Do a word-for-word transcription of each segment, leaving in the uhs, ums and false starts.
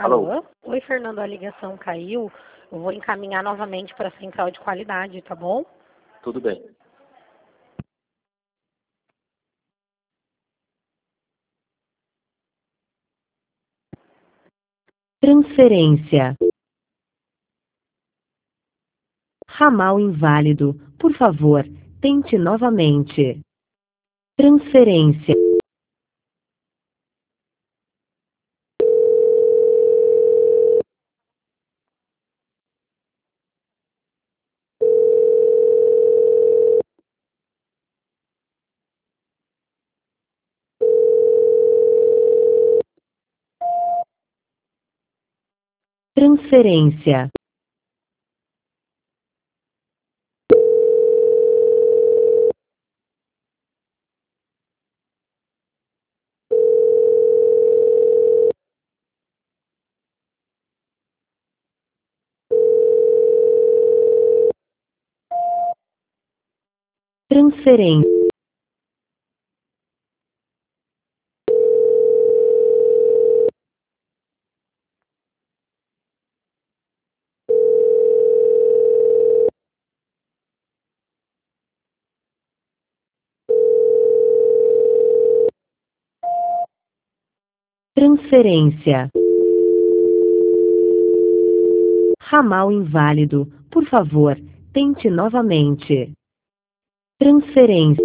Alô? Alô? Oi, Fernando, a ligação caiu. Eu vou encaminhar novamente para a central de qualidade, tá bom? Tudo bem. Transferência. Ramal inválido. Por favor, tente novamente. Transferência. Transferência. Transferência. Transferência. Ramal inválido. Por favor, tente novamente. Transferência.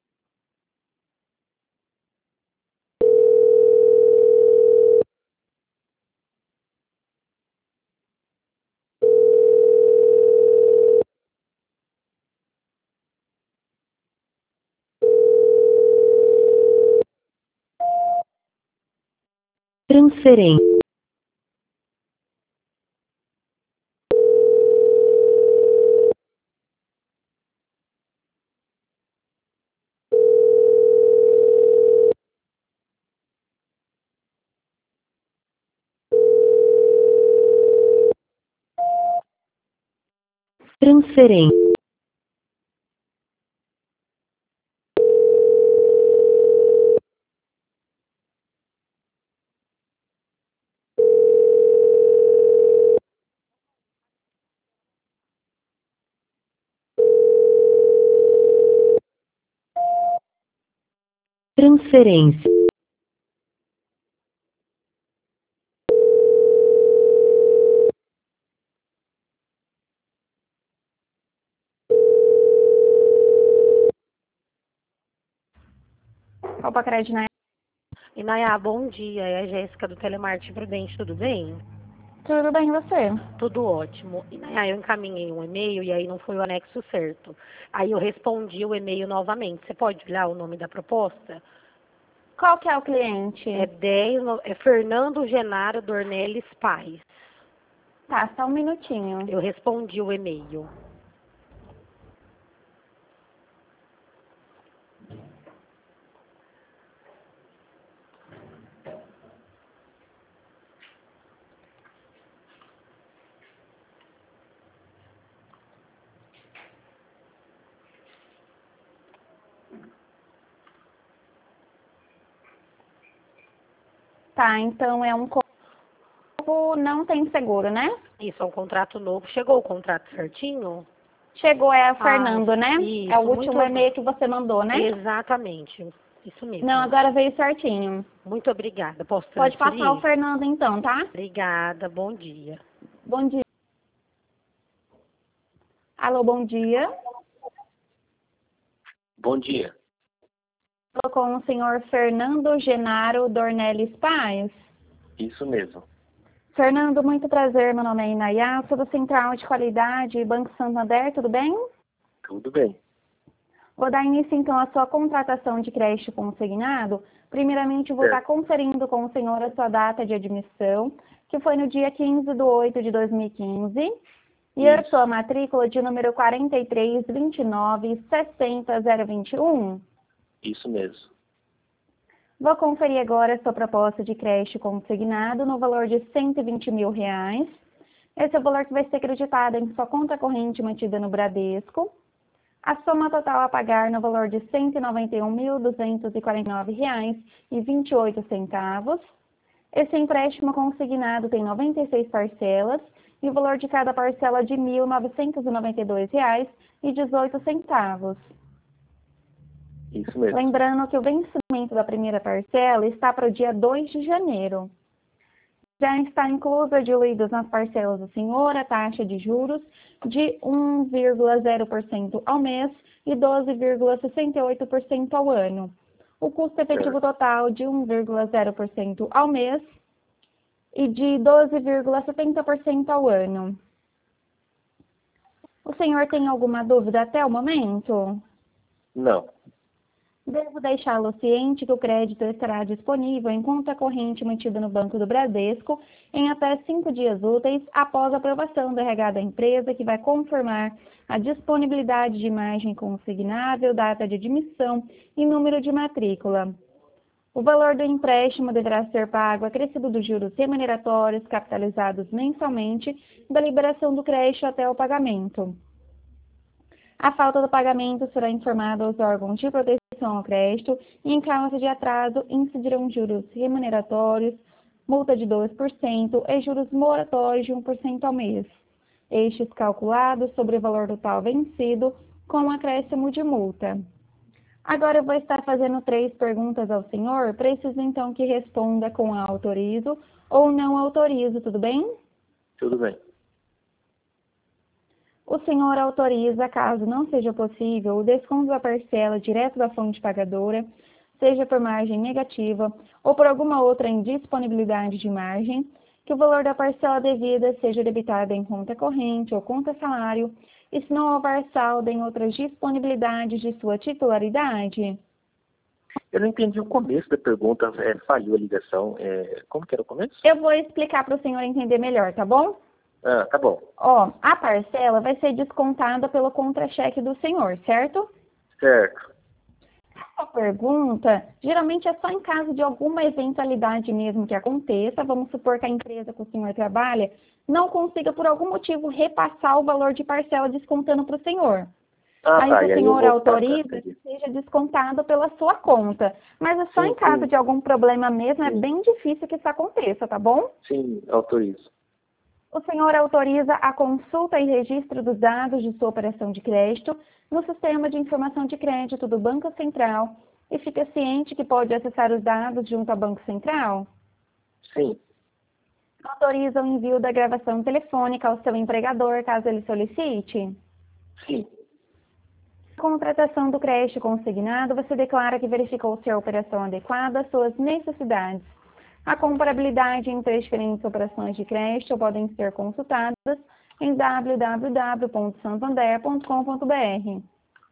Transferência. Transferência. Transferência. Opa, crédito, né? Inaya, bom dia. É a Jéssica do Telemarketing Prudente, tudo bem? Tudo bem, e você? Tudo ótimo. Inaya, eu encaminhei um e-mail e aí não foi o anexo certo. Aí eu respondi o e-mail novamente. Você pode olhar o nome da proposta? Qual que é o cliente? É, dez, no- é Fernando Genaro Dornelles Paz. Tá, só um minutinho. Eu respondi o e-mail. Tá, então é um corpo não tem seguro, né? Isso, é um contrato novo. Chegou o contrato certinho? Chegou, é o Ah, Fernando, né? isso, É o muito último e-mail que você mandou, né? Exatamente. Isso mesmo. Não, agora veio certinho. Muito obrigada. Posso Pode transferir? passar o Fernando então, tá? Obrigada. Bom dia. Bom dia. Alô, bom dia. Bom dia. Estou com o senhor Fernando Genaro Dornelles Paz. Isso mesmo. Fernando, muito prazer. Meu nome é Inaya, sou do Central de Qualidade Banco Santander, tudo bem? Tudo bem. Vou dar início, então, à sua contratação de crédito consignado. Primeiramente, vou Certo. estar conferindo com o senhor a sua data de admissão, que foi no dia quinze de oito de dois mil e quinze, e a Isso. sua matrícula de número quatro três dois nove seis zero zero dois um. Isso mesmo. Vou conferir agora a sua proposta de crédito consignado no valor de cento e vinte mil reais. Esse é o valor que vai ser acreditado em sua conta corrente mantida no Bradesco. A soma total a pagar no valor de cento e noventa e um mil duzentos e quarenta e nove reais e vinte e oito centavos. Esse empréstimo consignado tem noventa e seis parcelas e o valor de cada parcela é de mil novecentos e noventa e dois reais e dezoito centavos. Isso mesmo. Lembrando que o vencimento da primeira parcela está para o dia dois de janeiro. Já está inclusa, diluídos nas parcelas do senhor, a taxa de juros de um vírgula zero por cento ao mês e doze vírgula sessenta e oito por cento ao ano. O custo efetivo total de um vírgula zero por cento ao mês e de doze vírgula setenta por cento ao ano. O senhor tem alguma dúvida até o momento? Não. Devo deixá-lo ciente que o crédito estará disponível em conta corrente mantida no Banco do Bradesco em até cinco dias úteis após a aprovação do R H da empresa, que vai confirmar a disponibilidade de imagem consignável, data de admissão e número de matrícula. O valor do empréstimo deverá ser pago acrescido dos juros remuneratórios capitalizados mensalmente da liberação do crédito até o pagamento. A falta do pagamento será informada aos órgãos de proteção ao crédito e, em caso de atraso, incidirão juros remuneratórios, multa de dois por cento e juros moratórios de um por cento ao mês. Estes calculados sobre o valor total vencido com acréscimo de multa. Agora eu vou estar fazendo três perguntas ao senhor. Preciso então que responda com autorizo ou não autorizo, tudo bem? Tudo bem. O senhor autoriza, caso não seja possível, o desconto da parcela direto da fonte pagadora, seja por margem negativa ou por alguma outra indisponibilidade de margem, que o valor da parcela devida seja debitado em conta corrente ou conta salário, e se não houver saldo em outras disponibilidades de sua titularidade? Eu não entendi o começo da pergunta, é, falhou a ligação. É, como que era o começo? Eu vou explicar para o senhor entender melhor, tá bom? Ah, tá bom. Ó, a parcela vai ser descontada pelo contra-cheque do senhor, certo? Certo. Essa pergunta, geralmente é só em caso de alguma eventualidade mesmo que aconteça. Vamos supor que a empresa que o senhor trabalha não consiga, por algum motivo, repassar o valor de parcela descontando para o senhor. Ah, aí tá, o e aí senhor eu vou autoriza passar, que seja descontado pela sua conta. Mas é só Sim, em caso sim. de algum problema mesmo, é Sim. bem difícil que isso aconteça, tá bom? Sim, autorizo. O senhor autoriza a consulta e registro dos dados de sua operação de crédito no Sistema de Informação de Crédito do Banco Central e fica ciente que pode acessar os dados junto ao Banco Central? Sim. Autoriza o envio da gravação telefônica ao seu empregador, caso ele solicite? Sim. Contratação do crédito consignado, você declara que verificou se a operação adequada às suas necessidades. A comparabilidade entre as diferentes operações de crédito podem ser consultadas em w w w ponto santander ponto com ponto b r.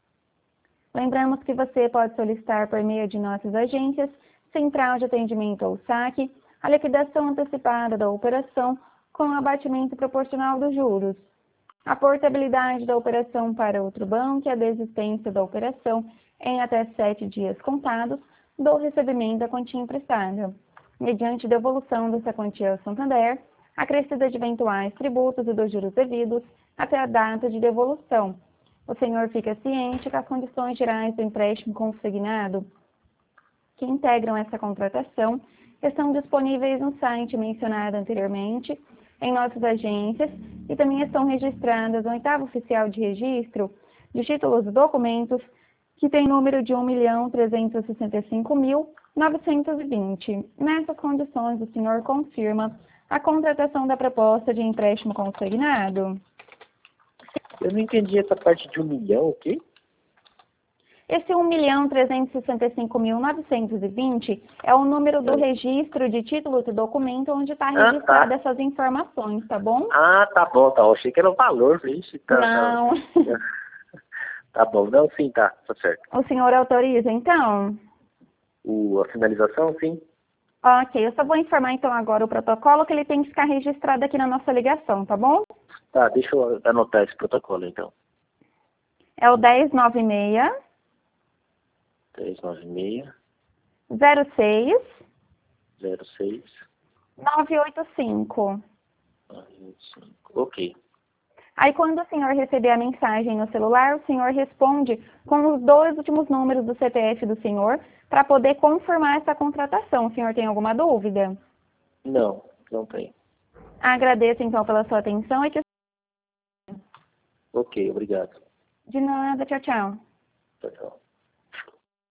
Lembramos que você pode solicitar por meio de nossas agências, Central de Atendimento ou saque, a liquidação antecipada da operação com abatimento proporcional dos juros, a portabilidade da operação para outro banco e a desistência da operação em até sete dias contados do recebimento da quantia emprestada, mediante devolução dessa quantia ao Santander, acrescida de eventuais tributos e dos juros devidos até a data de devolução. O senhor fica ciente que as condições gerais do empréstimo consignado que integram essa contratação estão disponíveis no site mencionado anteriormente, em nossas agências, e também estão registradas no oitavo oficial de registro de títulos e documentos, que tem número de um milhão trezentos e sessenta e cinco mil novecentos e vinte. Nessas condições, o senhor confirma a contratação da proposta de empréstimo consignado? Eu não entendi essa parte de um milhão, o quê? Esse um milhão trezentos e sessenta e cinco mil novecentos e vinte é o número do registro de títulos e documento onde está Ah, registrada tá. essas informações, tá bom? Ah, tá bom, tá. Eu achei que era o valor, vixe. Tá, Não. Tá, tá bom. Não, sim, tá. Tá certo. O senhor autoriza, então? O, a finalização, sim. Ok, eu só vou informar então agora o protocolo que ele tem que ficar registrado aqui na nossa ligação, tá bom? Tá, deixa eu anotar esse protocolo, então. É o dez nove seis, três nove seis, zero seis, zero seis, nove oito cinco. nove oito cinco. Ok. Aí, quando o senhor receber a mensagem no celular, o senhor responde com os dois últimos números do C P F do senhor para poder confirmar essa contratação. O senhor tem alguma dúvida? Não, não tem. Agradeço, então, pela sua atenção e que... Ok, obrigado. De nada, tchau, tchau. Tchau, tchau.